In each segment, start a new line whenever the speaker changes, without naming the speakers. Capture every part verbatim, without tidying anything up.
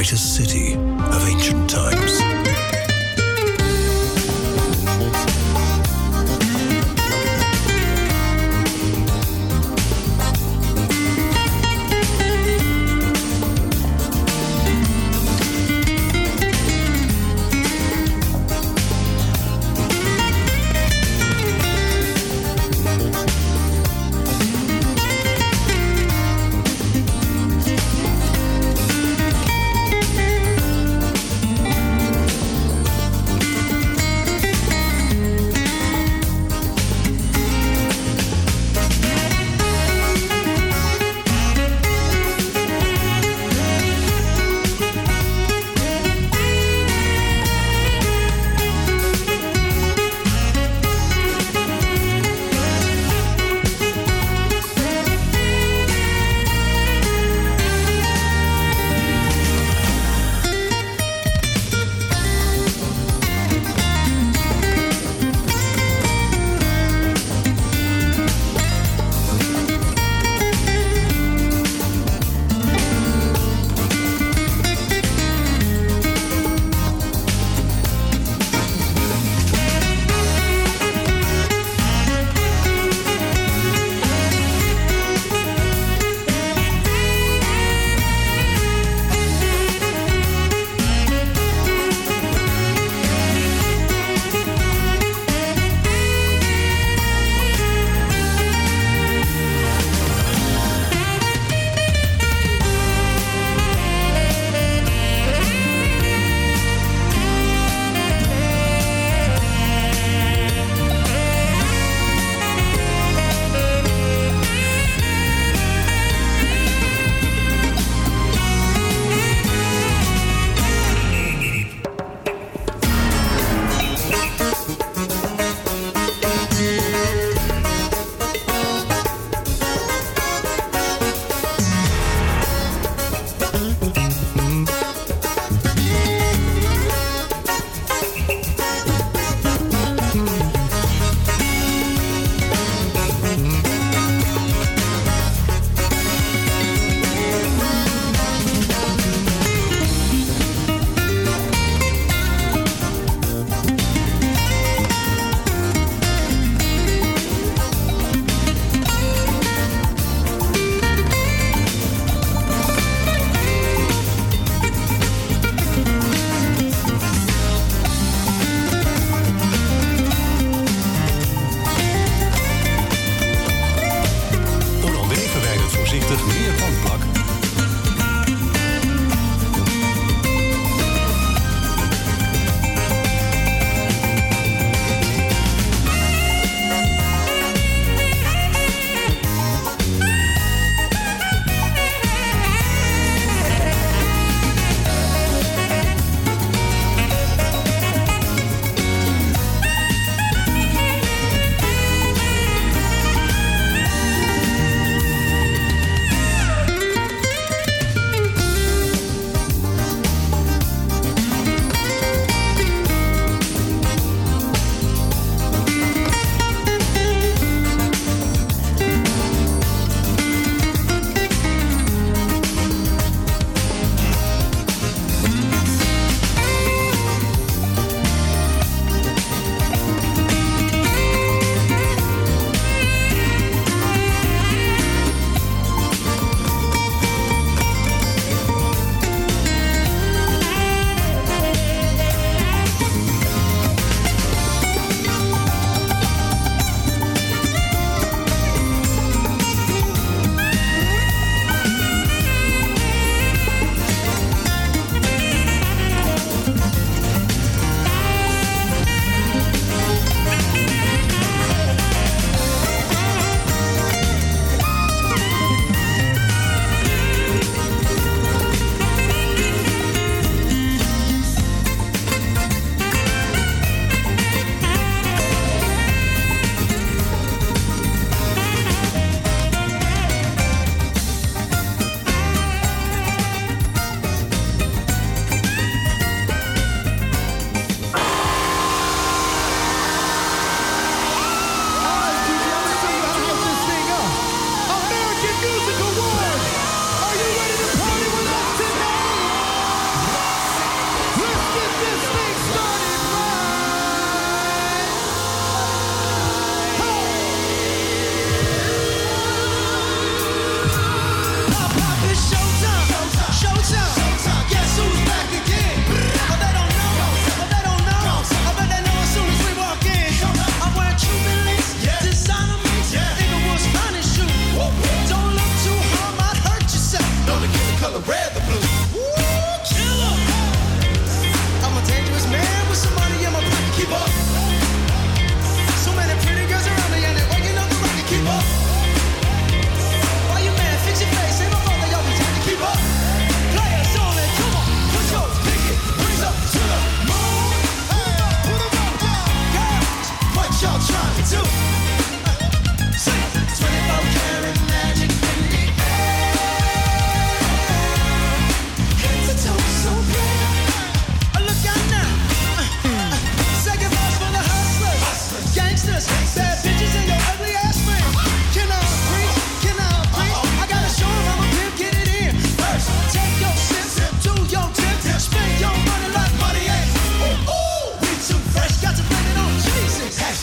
greatest city of ancient times.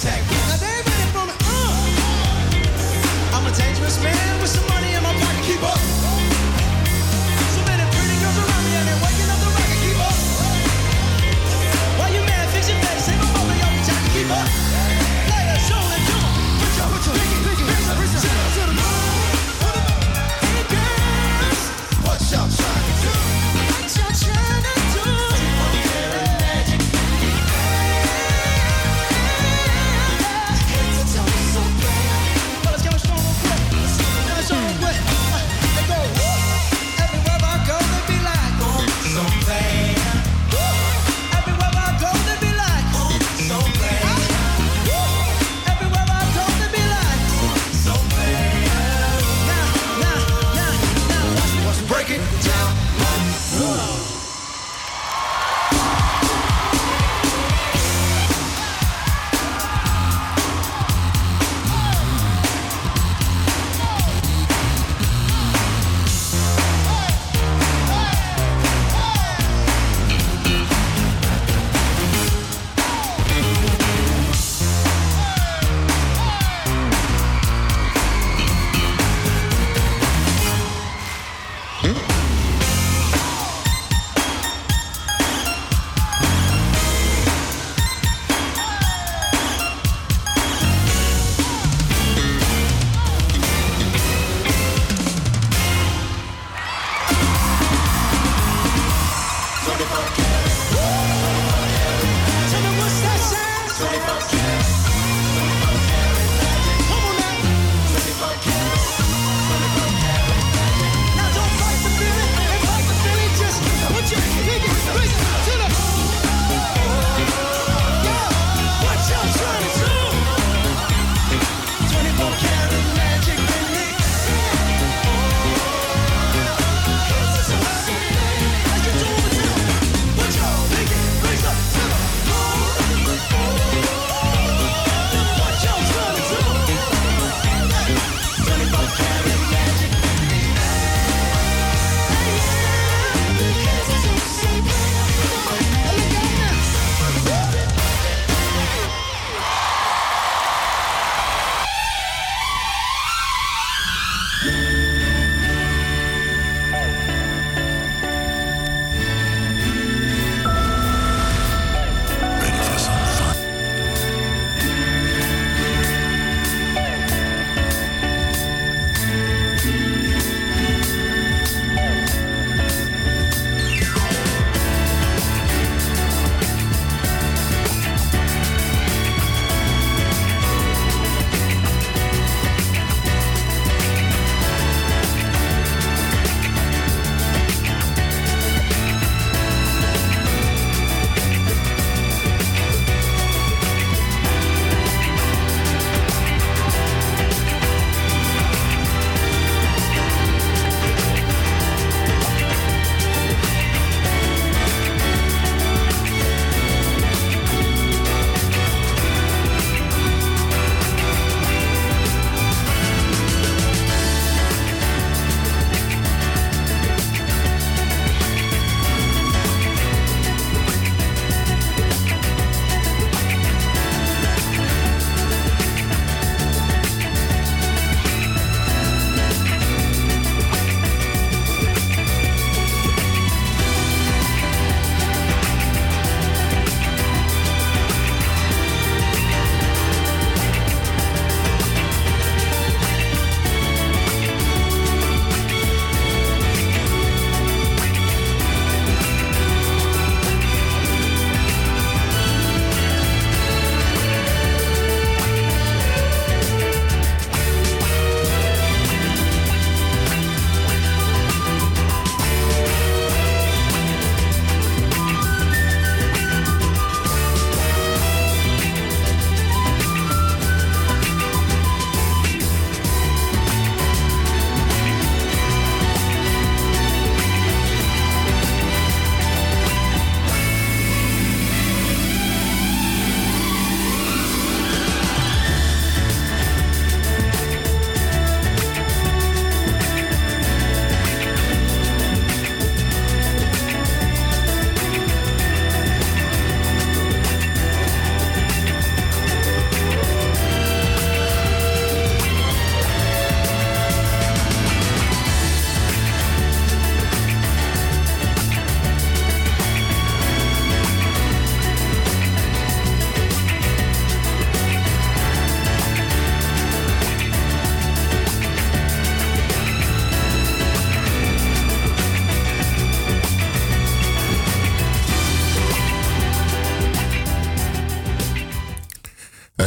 What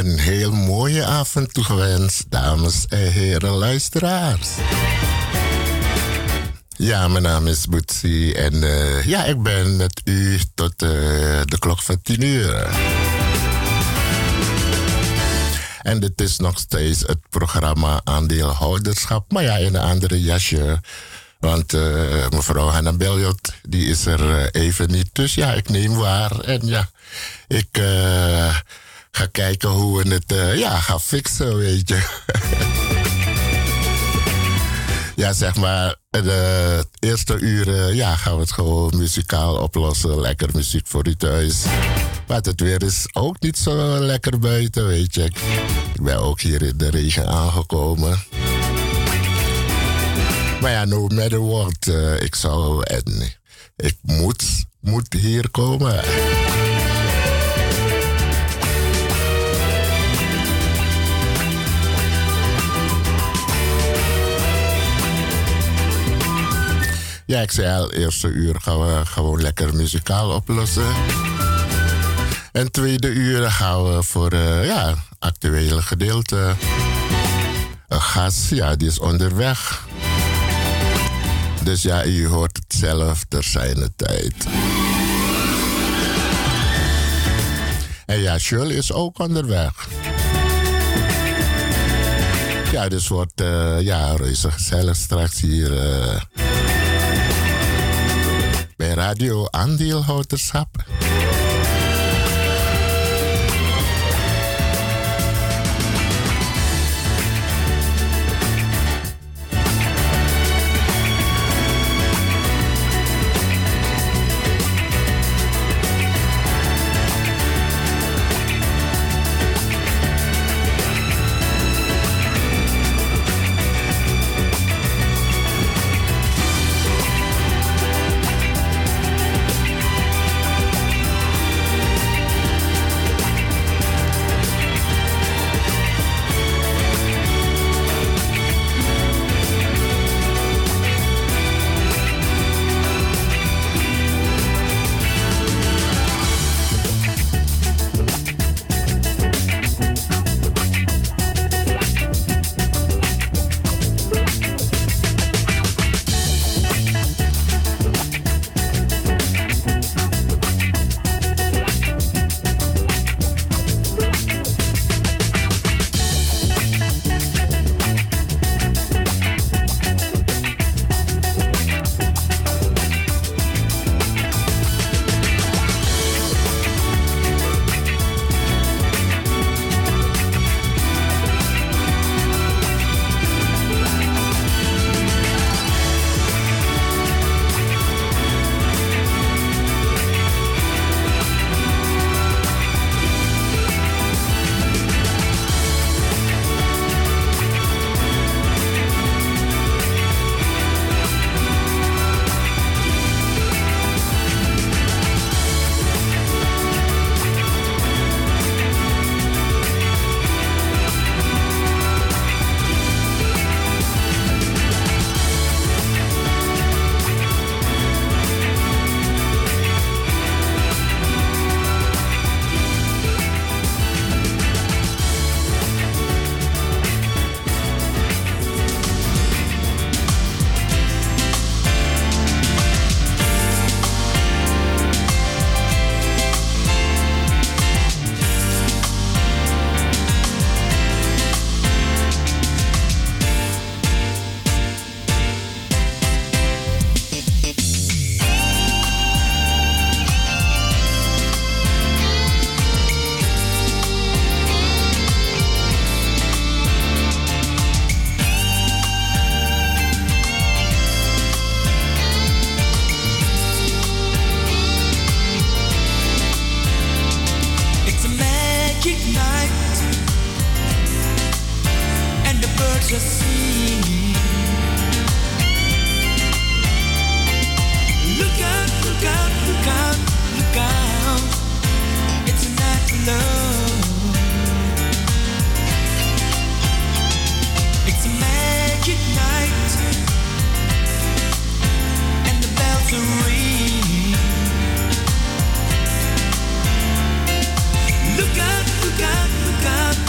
een heel mooie avond toegewenst, dames en heren luisteraars. Ja, mijn naam is Boetsie en uh, ja, ik ben met u tot uh, de klok van tien uur. En dit is nog steeds het programma Aandeelhouderschap, maar ja, in een andere jasje. Want uh, mevrouw Hanna Beljot, die is er uh, even niet. Dus ja, ik neem waar en ja, ik uh, ga kijken hoe we het uh, ja, gaan fixen, weet je. Ja, zeg maar, de eerste uren ja, gaan we het gewoon muzikaal oplossen. Lekker muziek voor u thuis. Maar het weer is ook niet zo lekker buiten, weet je. Ik ben ook hier in de regen aangekomen. Maar ja, no matter what, uh, ik zou en ik moet, moet hier komen. Ja, ik zei al, eerste uur gaan we gewoon lekker muzikaal oplossen. En tweede uur gaan we voor uh, ja, actuele gedeelte. Een gast, ja, die is onderweg. Dus ja, u hoort het zelf, ter zijne tijd. En ja, Shirley is ook onderweg. Ja, dus wordt uh, ja, reuze gezellig straks hier uh, bij Radio Aandeelhouderschap.
Look out, look out, look out.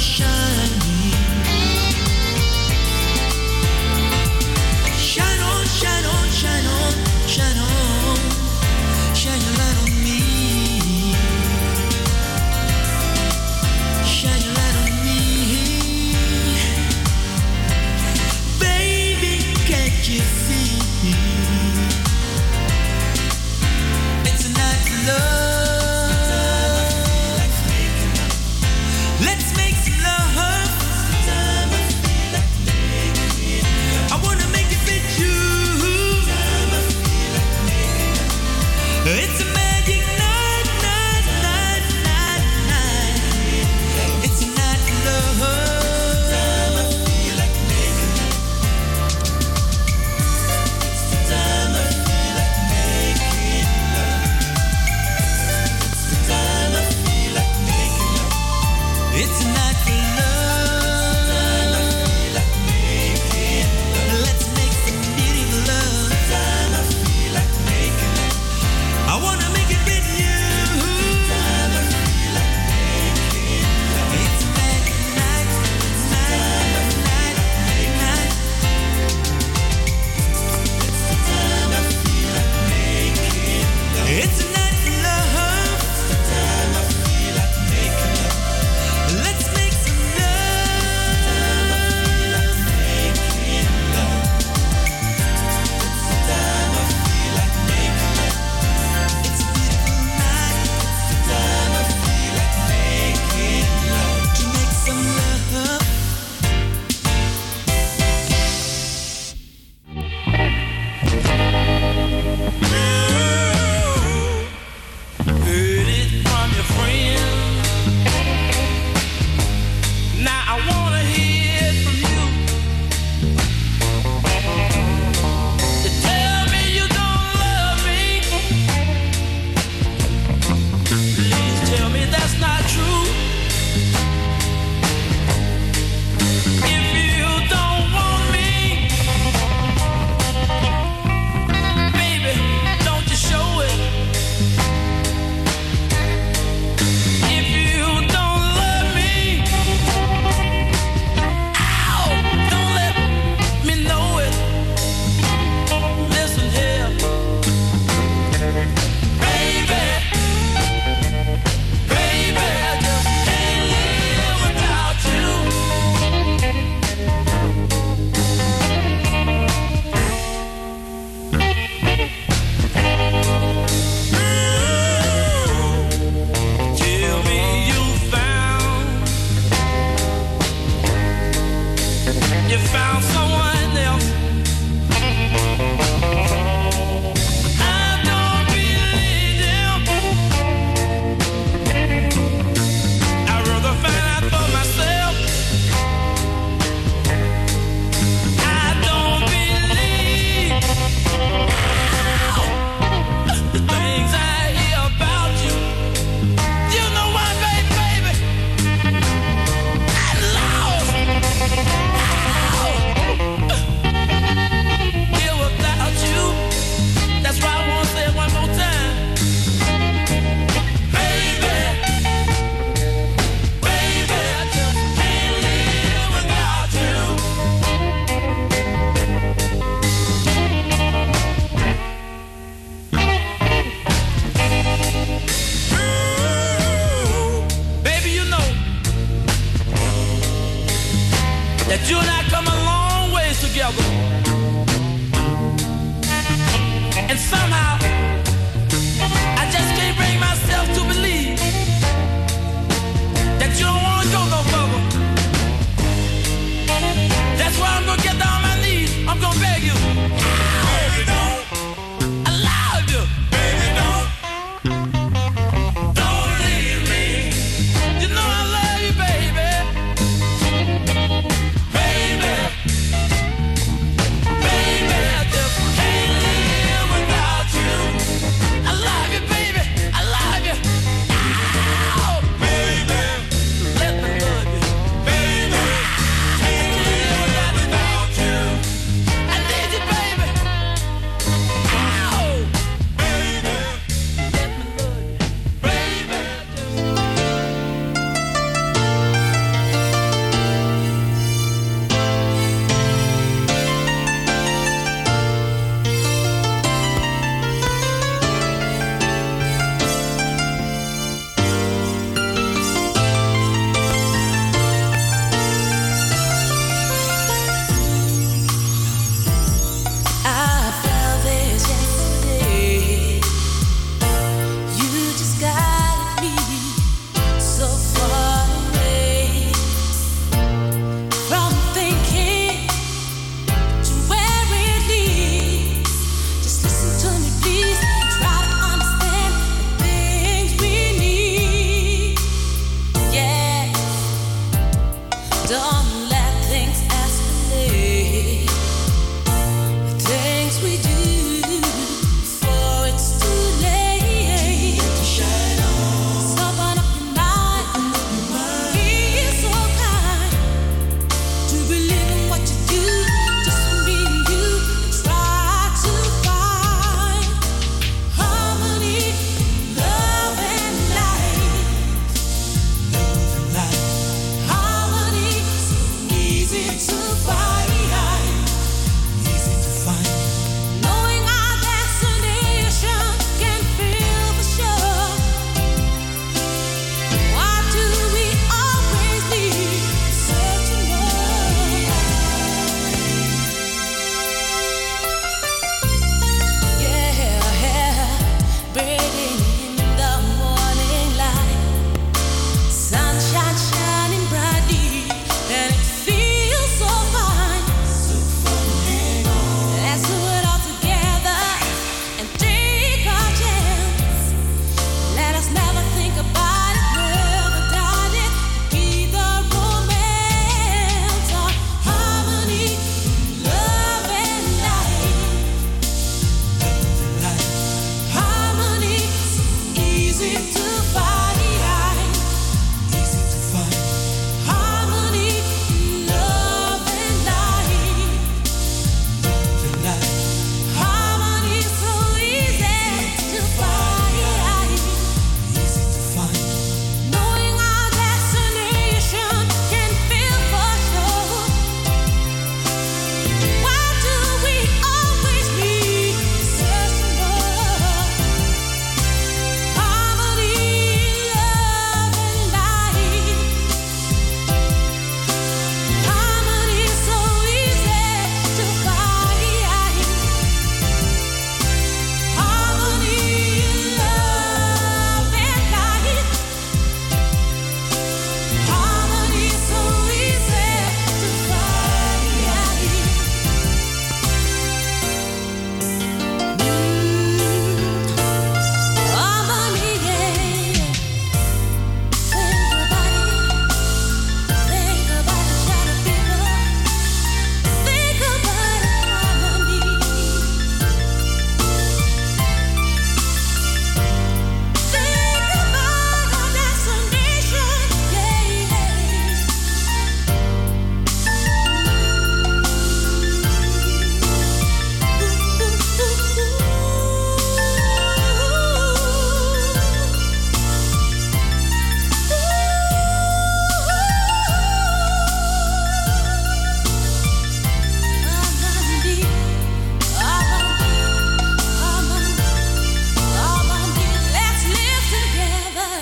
Without you Don't let things escalate. Things we do before it's too late. So open up your mind. Be so kind to believe in what you do. Just for me and you. Try to find harmony, love and light. Harmony, so easy to find. Knowing our destination can feel for sure. Why do we always need searching more? Yeah, breathing in the morning light, sunshine shining brightly, and it feels so fine. Let's do it all together and take our chance. Let us never think about it, never doubt it. Keep the romance of harmony, love and light. Harmony, so easy to find. Harmony, love and light. Harmony, so easy to find. Knowing our destination can feel for sure. Why do we always need searching more? Harmony, love and light. Harmony, so easy to find. Harmony, love and light. Harmony, so easy to find. Harmony, yeah. Think about it. Think about it, shadow people. Think about harmony. Think about our destination, Let's live together.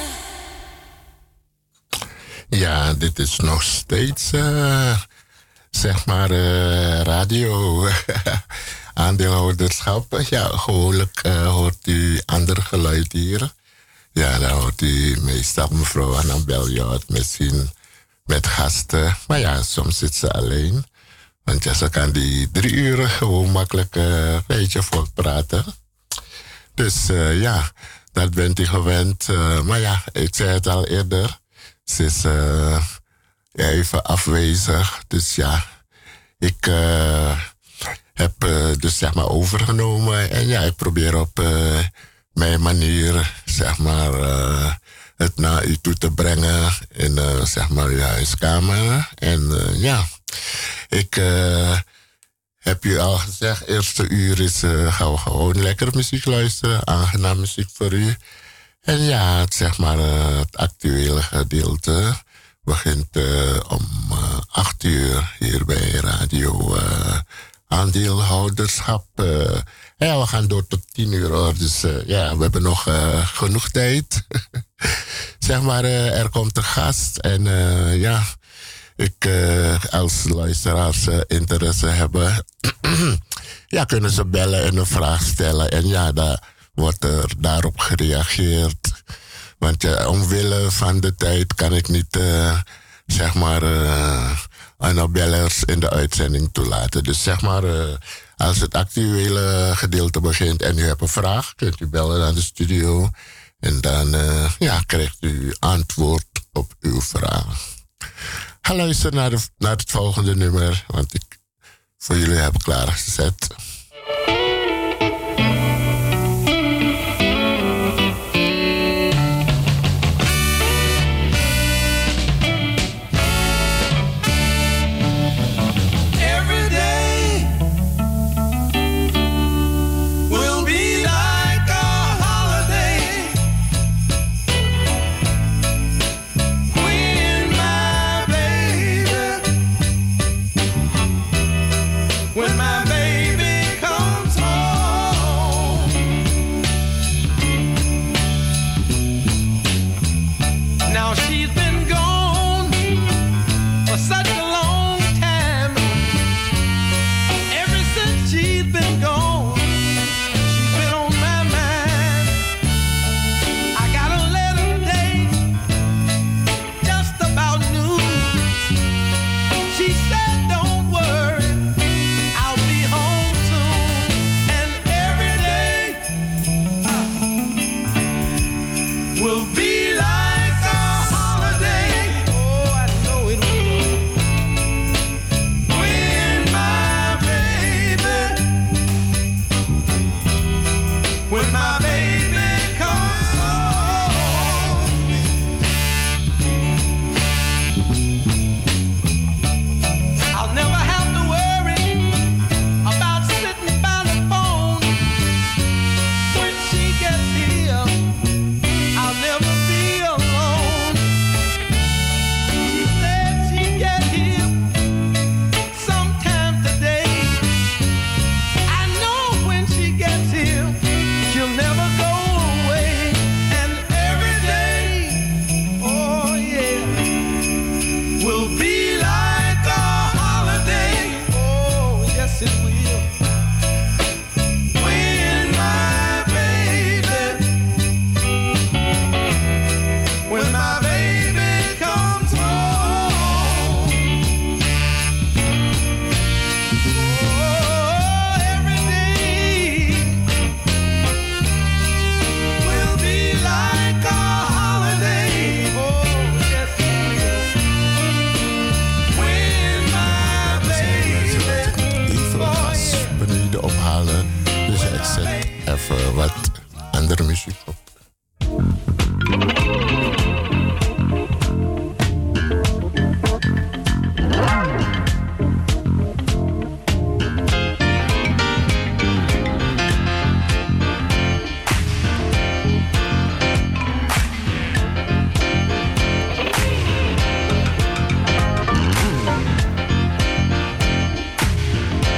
Ja, dit is nog steeds, eh, zeg maar, eh, radio. Aandeelhouderschap. Ja, gewoonlijk eh, hoort u ander geluid hier. Ja, dan hoort u meestal mevrouw Annabel Jot, misschien met gasten. Maar ja, soms zit ze alleen. Want ja, ze kan die drie uur gewoon makkelijk eh, een beetje vol praten. Dus eh, ja, dat bent u gewend. Eh, maar ja, ik zei het al eerder. Ze is eh, even afwezig. Dus ja, ik eh, heb eh, dus zeg maar overgenomen. En ja, ik probeer op eh, mijn manier zeg maar eh, het naar u toe te brengen. In eh, zeg maar uw huiskamer. En eh, ja, ik eh, heb u al gezegd, eerste uur is eh, gaan we gewoon lekker muziek luisteren. Aangenaam muziek voor u. En ja, het, zeg maar, uh, het actuele gedeelte begint uh, om uh, acht uur hier bij Radio uh, Aandeelhouderschap. Uh, ja, we gaan door tot tien uur hoor. Dus uh, ja, we hebben nog uh, genoeg tijd. Zeg maar, uh, er komt een gast. En uh, ja, ik, uh, als luisteraars uh, interesse hebben, ja, kunnen ze bellen en een vraag stellen. En ja, daar wordt er daarop gereageerd. Want ja, omwille van de tijd kan ik niet, uh, zeg maar, uh, Annabellers in de uitzending toelaten. Dus zeg maar, uh, als het actuele gedeelte begint en u hebt een vraag, kunt u bellen naar de studio. En dan uh, ja, krijgt u antwoord op uw vraag. Ga luisteren naar, de, naar het volgende nummer, want ik voor jullie heb klaargezet.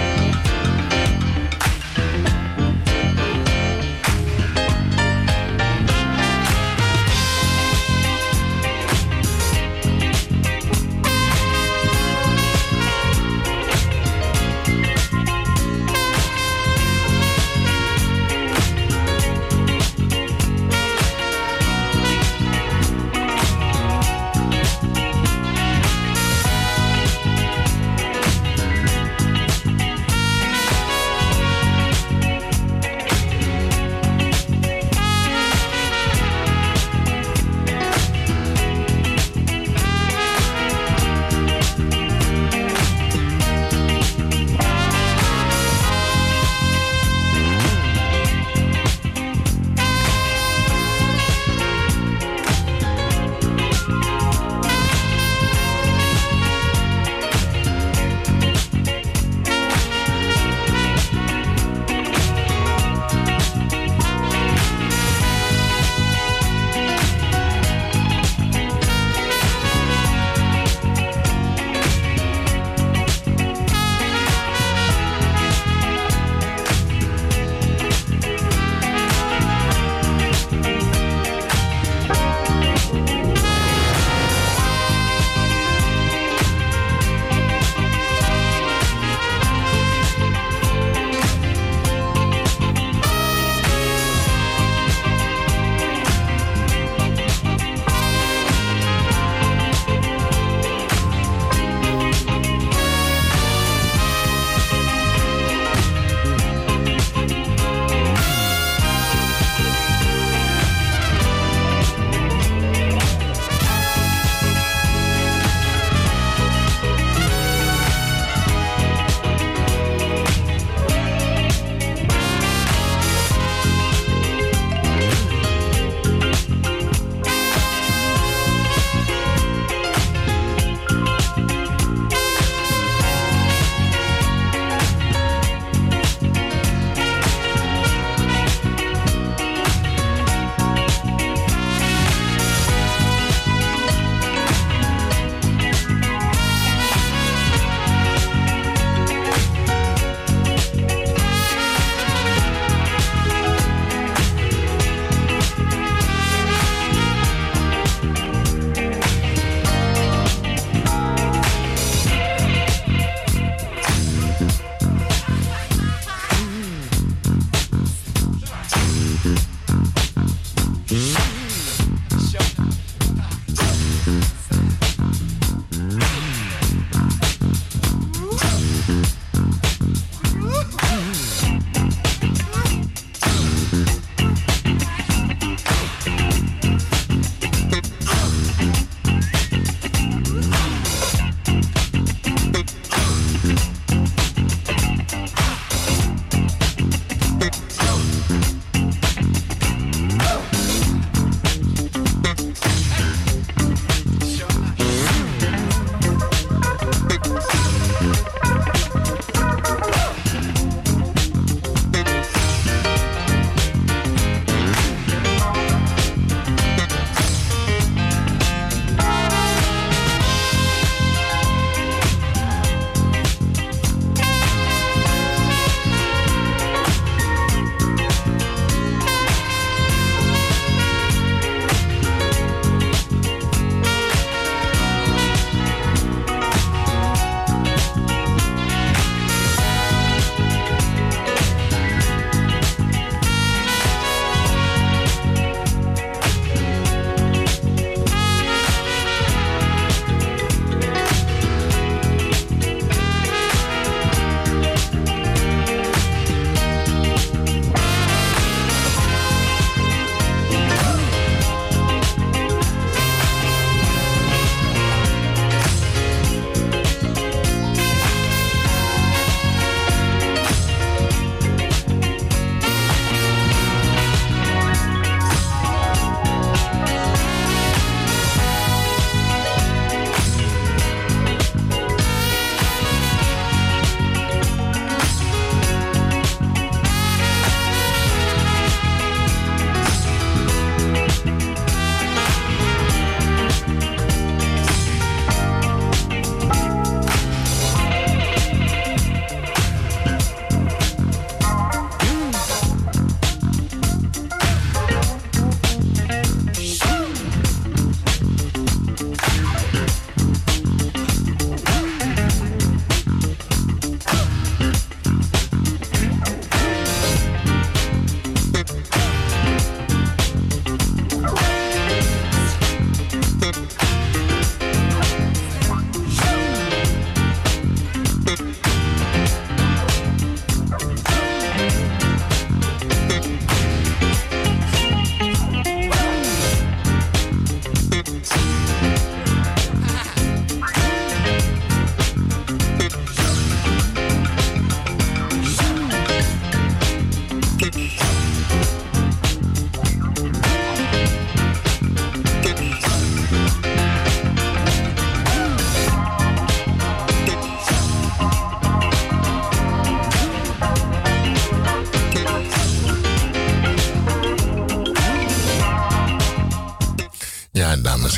Thank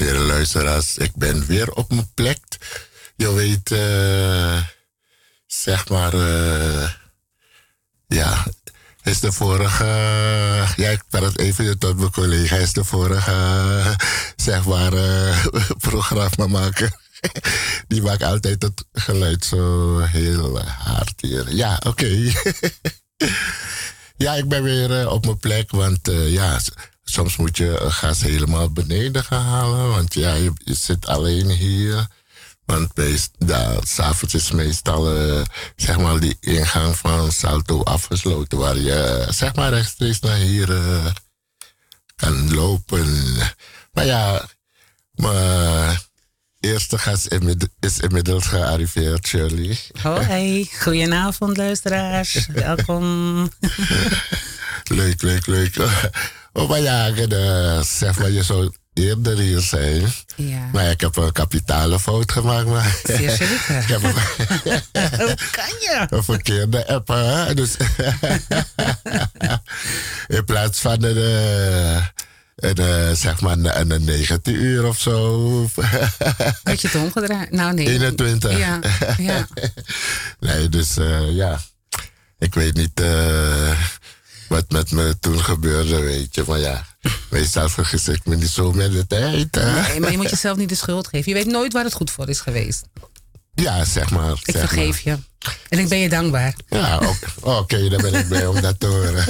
heren, luisteraars. Ik ben weer op mijn plek. Je weet, uh, zeg maar, uh, ja, is de vorige, ja, ik praat even tot mijn collega, is de vorige, uh, zeg maar, uh, programmamaker. Die maakt altijd het geluid zo heel hard hier. Ja, oké. Okay. Ja, ik ben weer uh, op mijn plek, want uh, ja, soms moet je gas helemaal beneden gaan halen. Want ja, je, je zit alleen hier. Want bij, daar, 's avonds is meestal uh, zeg maar die ingang van Salto afgesloten. Waar je zeg maar rechtstreeks naar hier uh, kan lopen. Maar ja, mijn eerste gast is inmiddels gearriveerd, Shirley.
Hoi, goedenavond luisteraars. Welkom.
Leuk, leuk, leuk. Oh, maar ja, uh, zeg maar, je zou eerder hier zijn.
Ja.
Maar ik heb een kapitale fout gemaakt. Maar
zeer zeker.
Ik heb een,
Hoe kan je?
Een verkeerde app, hè? Dus in plaats van een, een, een, zeg maar een, een negentien uur of zo.
Had je het omgedraaid? Nou, nee.
eenentwintig.
Ja, ja.
Nee, dus uh, ja. Ik weet niet uh, wat met me toen gebeurde, weet je. Maar ja, meestal vergis ik me niet zo met de tijd. Hè?
Nee, maar je moet jezelf niet de schuld geven. Je weet nooit waar het goed voor is geweest.
Ja, zeg maar.
Ik
zeg
vergeef
maar.
je. En ik ben je dankbaar.
Ja, oké, okay, dan ben ik blij om dat te horen.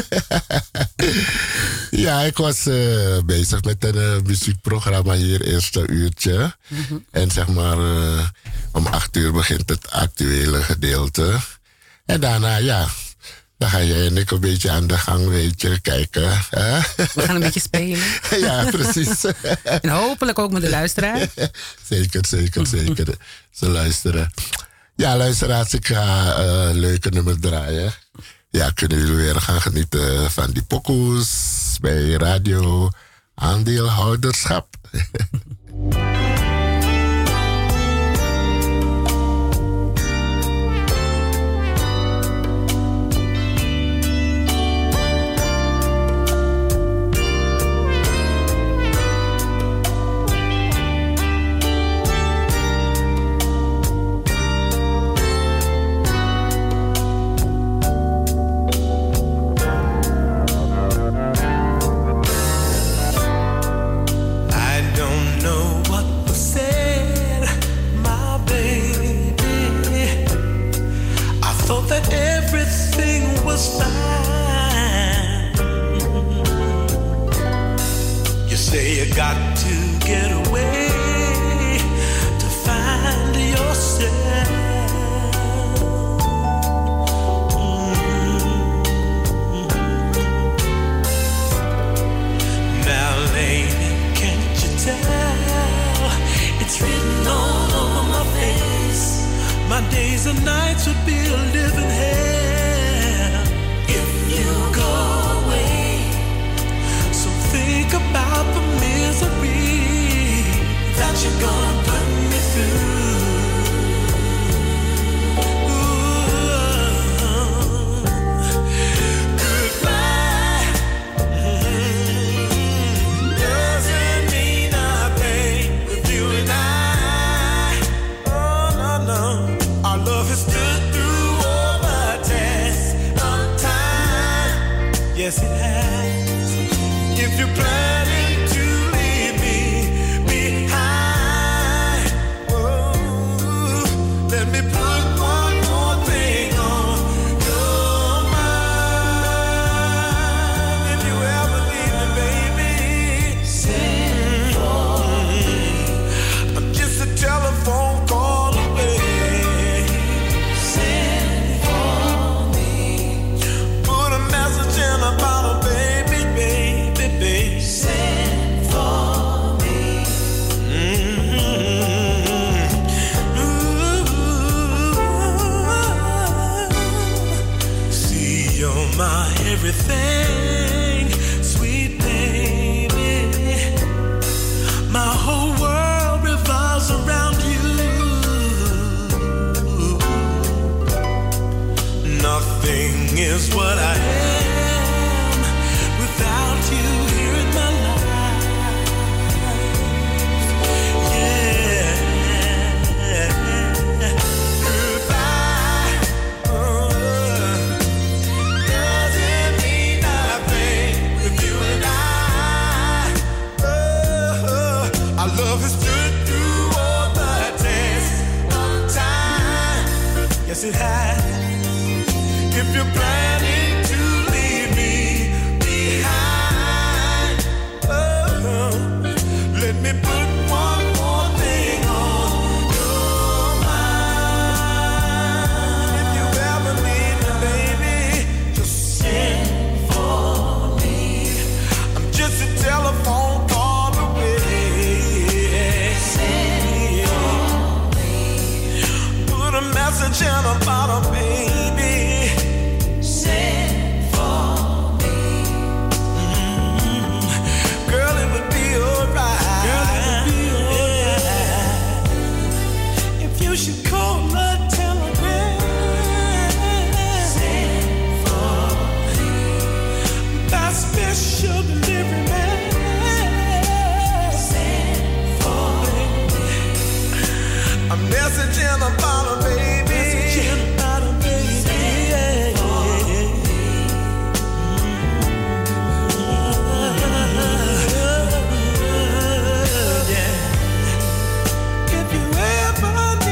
Ja, ik was uh, bezig met een uh, muziekprogramma hier, eerste uurtje. Mm-hmm. En zeg maar, uh, om acht uur begint het actuele gedeelte. En daarna, ja, dan ga je en ik een beetje aan de gang, weet je, kijken. Hè?
We gaan een beetje spelen.
Ja, precies.
En hopelijk ook met de luisteraar.
Zeker, zeker, zeker. Ze luisteren. Ja, luisteraars, ik ga uh, leuke nummers draaien. Ja, kunnen jullie weer gaan genieten van die pokoes bij Radio Aandeelhouderschap.
Got to get away to find yourself. Mm-hmm. Now, lady, can't you tell? It's written all over my face. My days and nights would be a living hell if you go away. So think about the misery that you're gonna put me through. Ooh, goodbye mm-hmm. doesn't mean nothing with you and I. Oh no no, our love has stood through all the tests of time. Yes it has. If you're planning to leave me behind, oh, let me put one more thing on your mind. If you ever leave me, baby, send for me. I'm just a telephone call away. Send for me. Put a message in a bottle, baby. Send for me. Mm-hmm. See, you're my everything, sweet baby. My whole world revolves around you. Nothing is what I am without you here in my life. to hide. If you're planning to leave me behind, oh, let me put one more thing on your mind. If you ever need me, baby, just send for me. I'm just a telephone call away. Send for me. Put a message in a bottle, baby. You should call a telegram. Send for me. By special delivery man. Send for me. A message in a bottle, baby. Message in a bottle, baby. Send for me. Yeah. If you ever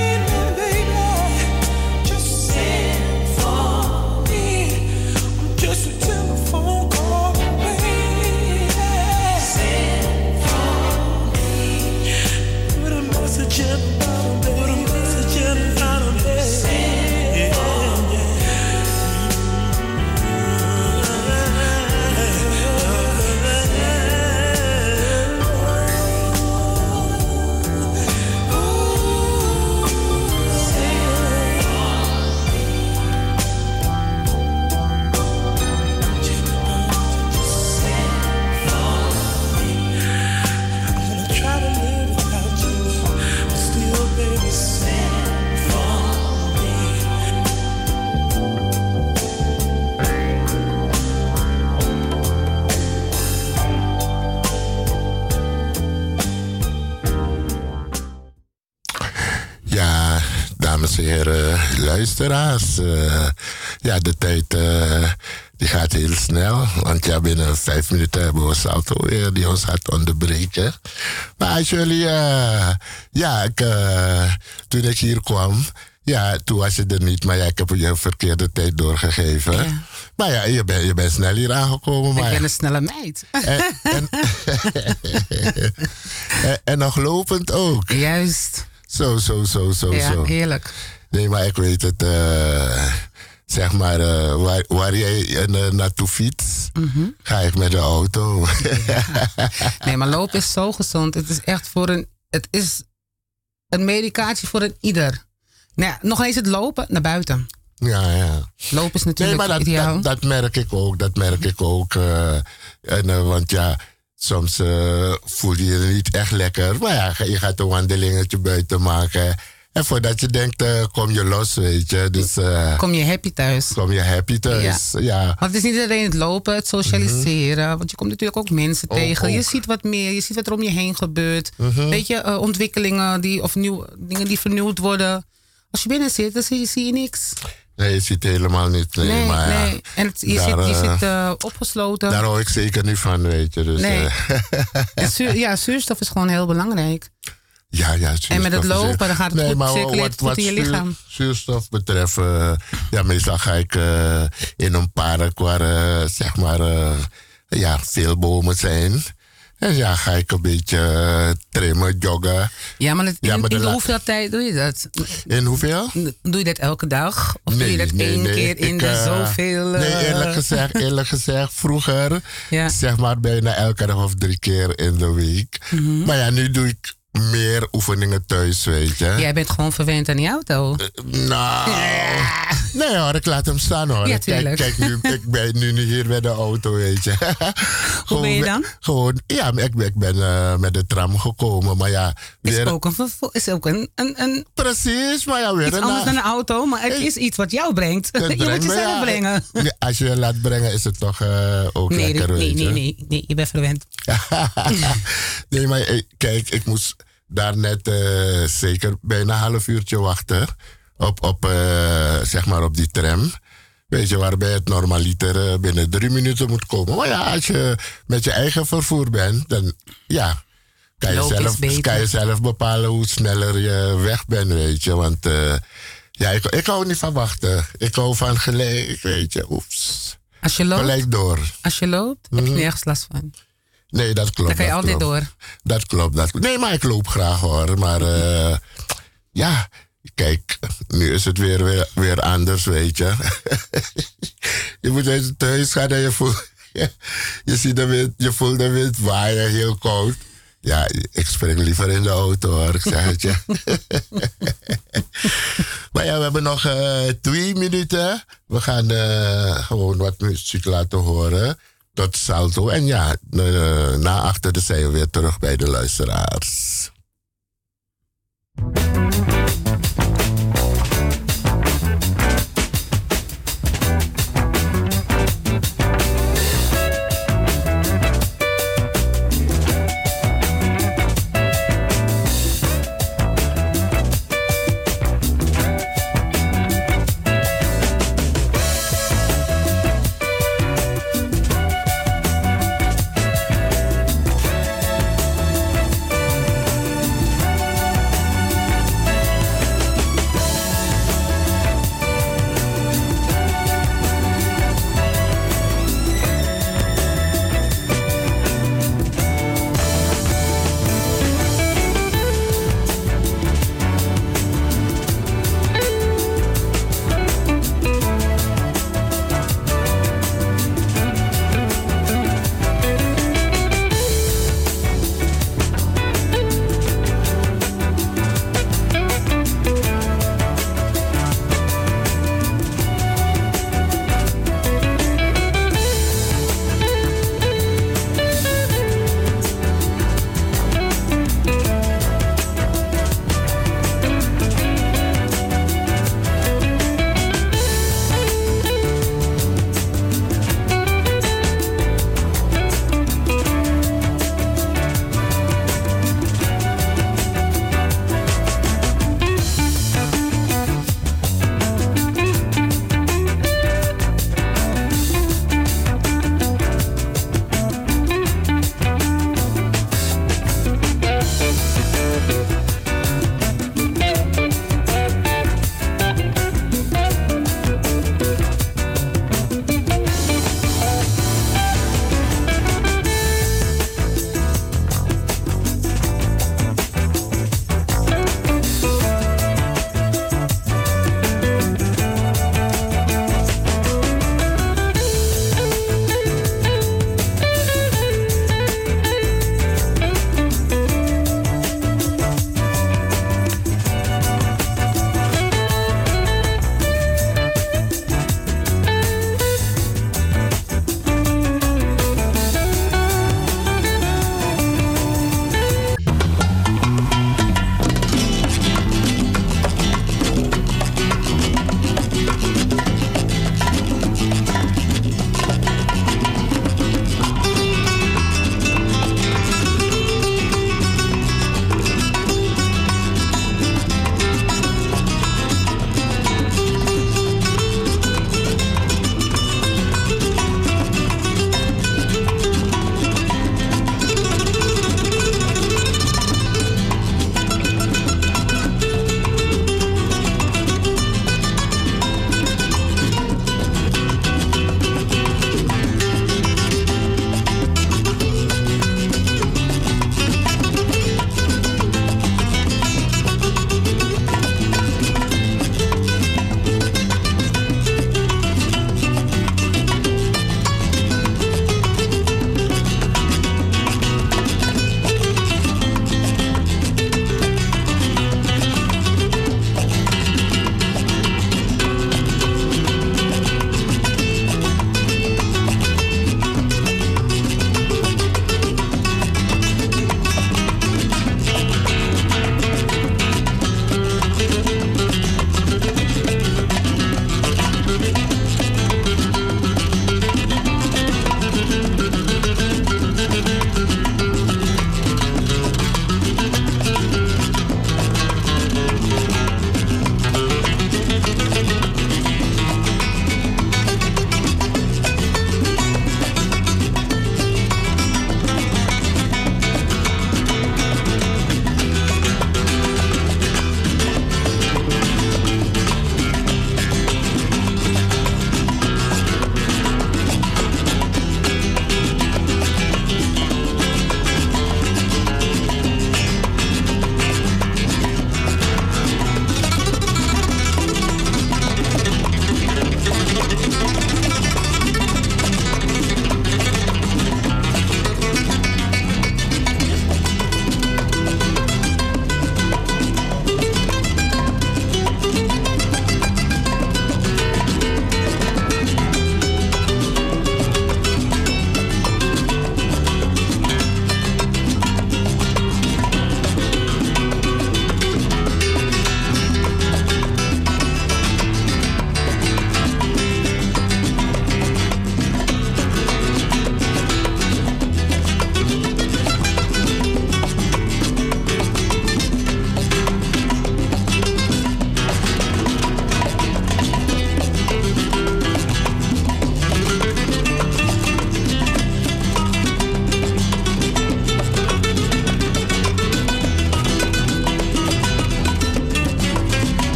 dames en heren, luisteraars. Uh, ja, de tijd uh, die gaat heel snel. Want ja, binnen vijf minuten hebben we Salto weer die ons gaat onderbreken. Maar als jullie... Uh, ja, ik, uh, toen ik hier kwam... Ja, toen was je er niet, maar ja, ik heb je een verkeerde tijd doorgegeven. Ja. Maar ja, je bent je bent snel hier aangekomen. Maar
ik ben een snelle meid.
En, en, en, en nog lopend ook.
Juist.
Zo, zo, zo, zo,
ja,
zo.
Heerlijk.
Nee, maar ik weet het. Uh, zeg maar, uh, waar, waar jij uh, naartoe fietst, mm-hmm. ga ik met de auto.
Ja. Nee, maar lopen is zo gezond. Het is echt voor een... Het is een medicatie voor een ieder. Nou ja, nog eens het lopen naar buiten.
Ja, ja.
Lopen is natuurlijk
nee, maar dat,
ideaal.
Dat, dat merk ik ook, dat merk ik ook. Uh, en, uh, want ja, soms uh, voel je je niet echt lekker. Maar ja, je gaat een wandelingetje buiten maken. En voordat je denkt, uh, kom je los, weet je. Dus, uh,
kom je happy thuis.
Kom je happy thuis, ja. ja.
Want het is niet alleen het lopen, het socialiseren. Mm-hmm. Want je komt natuurlijk ook mensen oh, tegen. Ook. Je ziet wat meer, je ziet wat er om je heen gebeurt. Mm-hmm. Weet je, uh, ontwikkelingen die, of nieuw, dingen die vernieuwd worden. Als je binnen zit, dan zie je, zie je niks.
Nee, je ziet helemaal niet. Nee, nee, maar
nee.
Ja,
en het, je, daar, zit, je zit uh, opgesloten.
Daar hou ik zeker niet van, weet je. Dus,
nee.
Uh.
en zuur, ja, zuurstof is gewoon heel belangrijk.
Ja, ja,
en met het lopen, dan gaat het
nee,
goed,
maar
circuleert het goed in je
zuur,
lichaam.
Zuurstof betreft, uh, ja, meestal ga ik uh, in een park waar, uh, zeg maar, uh, ja, veel bomen zijn. En ja, ga ik een beetje uh, trimmen, joggen.
Ja, maar het,
ja,
in,
maar
in
la-
hoeveel tijd doe je dat?
In hoeveel?
Doe je dat elke dag? Of
nee,
doe je dat
nee,
één
nee.
keer in
ik,
de
uh,
zoveel... Uh...
Nee, eerlijk gezegd, eerlijk gezegd vroeger, ja. zeg maar bijna elke dag of drie keer in de week. Mm-hmm. Maar ja, nu doe ik meer oefeningen thuis, weet je.
Jij bent gewoon verwend aan die auto.
Uh, nou, ja. nee hoor, ik laat hem staan hoor.
Ja,
kijk, kijk nu, ik ben nu niet hier met de auto, weet je.
Hoe ben je dan?
Gewoon, ja, ik ben, ik ben uh, met de tram gekomen, maar ja. Weer,
is ook een, vervo- is ook een, een, een...
Precies, maar ja, weer
iets
een...
anders dan een auto, maar het is iets wat jou brengt. Je
brengt
moet jezelf
ja,
brengen.
Nee, als je je laat brengen, is het toch uh, ook
nee,
lekker,
nee,
weet
nee,
je.
nee, nee, nee, je bent verwend.
Nee, maar kijk, ik moest daar net uh, zeker bijna een half uurtje wachten op, op, uh, zeg maar op die tram. Weet je, waarbij het normaliter uh, binnen drie minuten moet komen. Maar ja, als je met je eigen vervoer bent, dan ja, kan je, zelf, kan je zelf bepalen hoe sneller je weg bent, weet je. Want uh, Ja, ik, ik hou niet van wachten. Ik hou van gelijk, weet je. Oeps.
Als je loopt,
Gelijk door.
als je loopt heb je nergens last van.
Nee, dat klopt.
Dan kan je
dat
altijd
klopt.
door.
Dat klopt, dat klopt. Nee, maar ik loop graag hoor. Maar eh, ja, kijk, nu is het weer, weer, weer anders, weet je. Je moet uit het huis gaan en je voelt, je, ziet de wind, je voelt de wind waaien, heel koud. Ja, ik spring liever in de auto hoor, ik zeg het je. Maar ja, we hebben nog eh, twee minuten. We gaan eh, gewoon wat muziek laten horen. Tot salto. En ja, uh, na achter zijn we weer terug bij de luisteraars.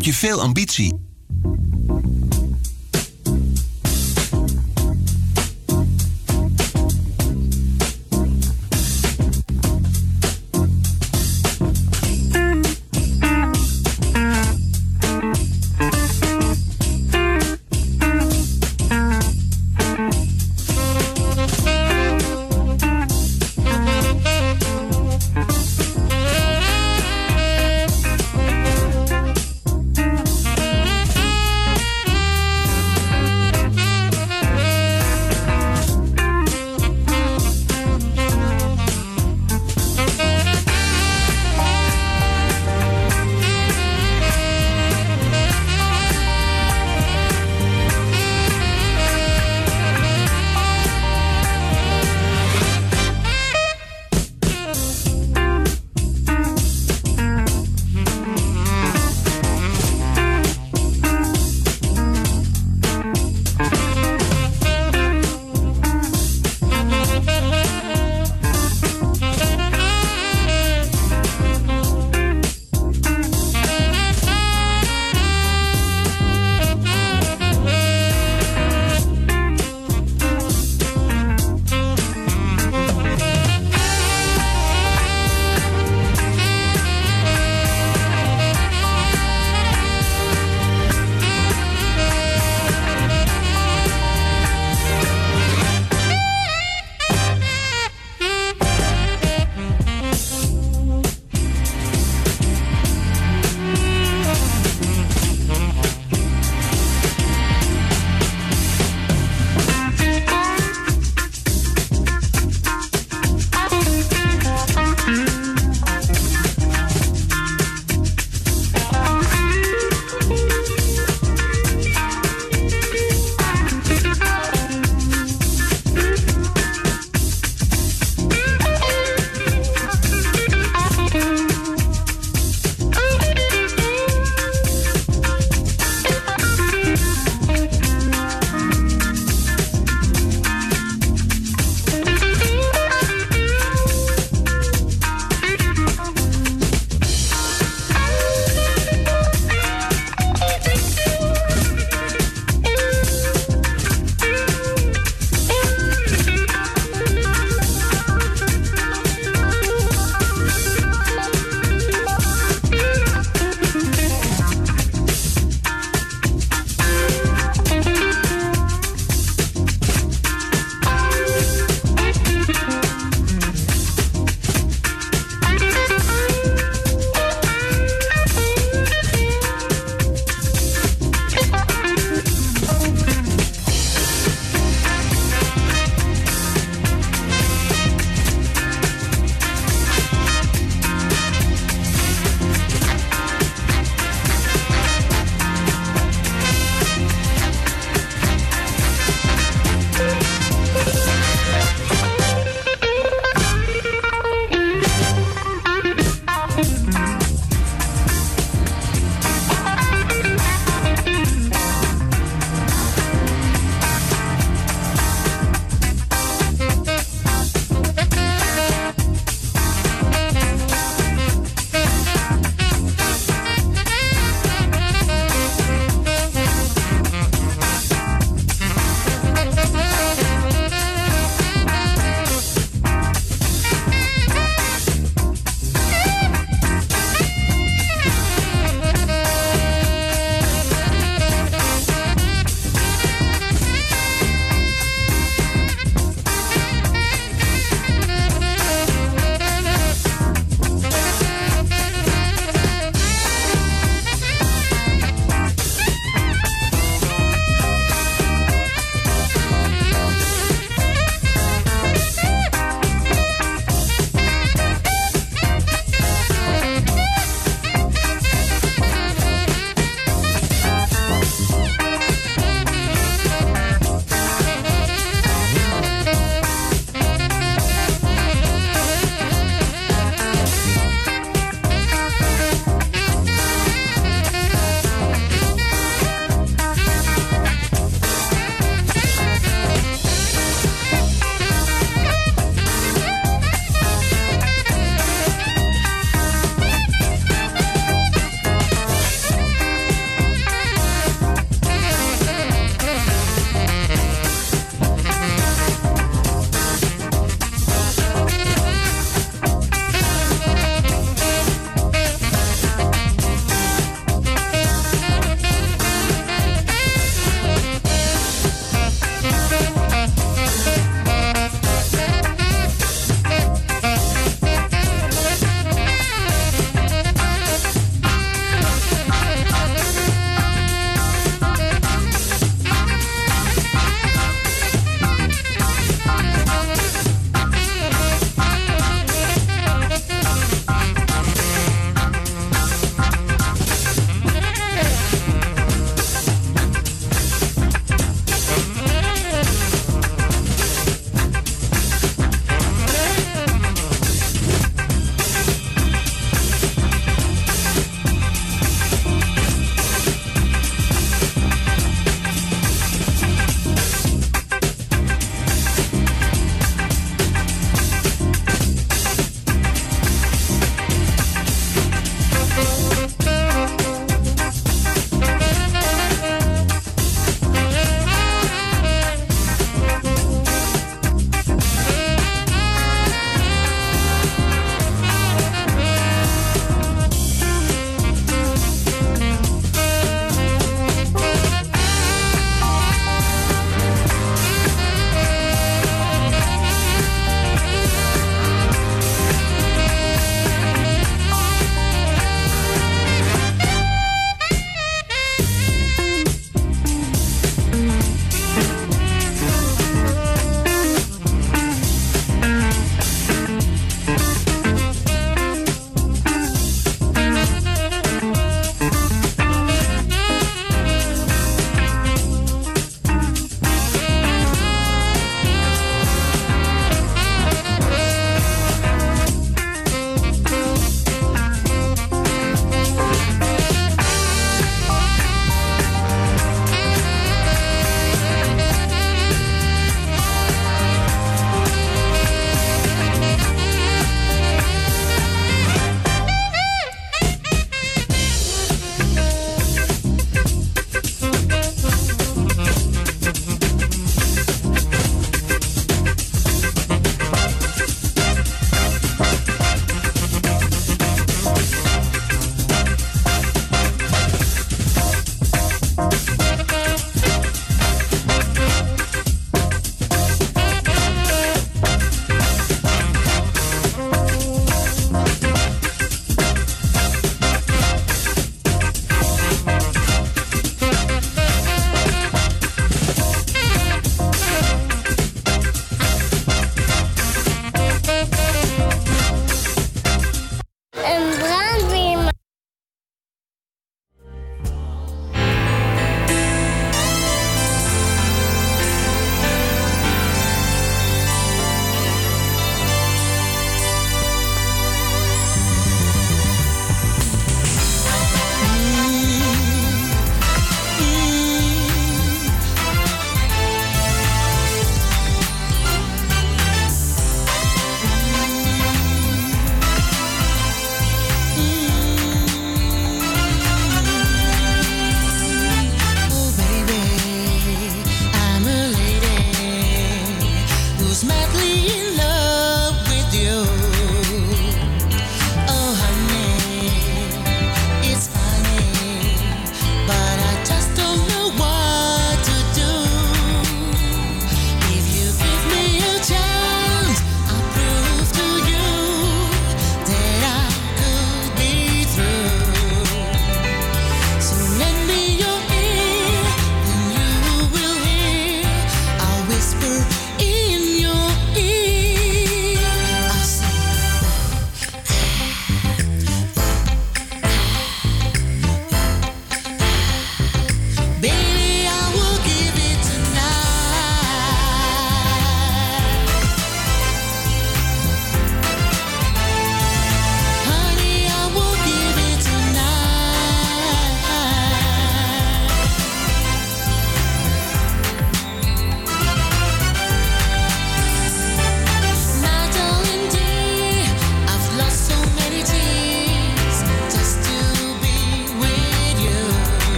heb je veel ambitie.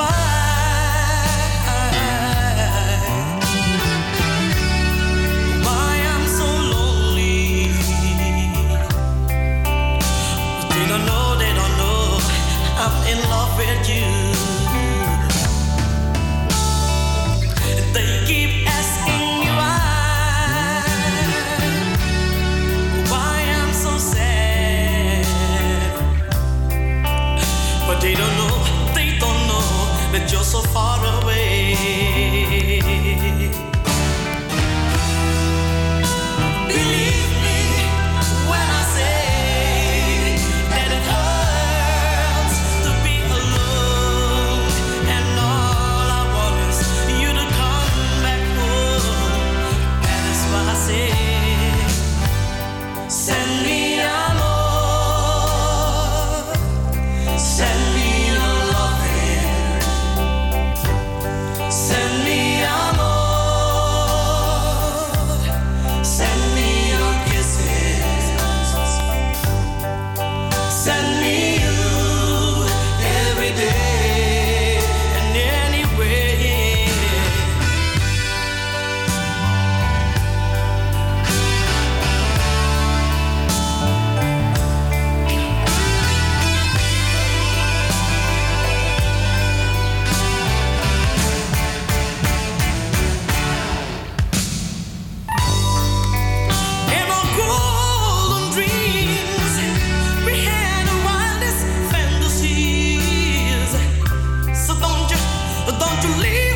why I'm so lonely. They don't know, they don't know I'm in love with you. They keep asking me why, why I'm so sad. But they don't know, they don't know that you're so far away. Believe me when I say that it hurts to be alone, and all I want is you to come back home. That is why I say, send me amor, send me your loving, send me amor, send me your kisses, send me you every day and anyway. In our golden dreams, we had the wildest fantasies. So don't you, don't you leave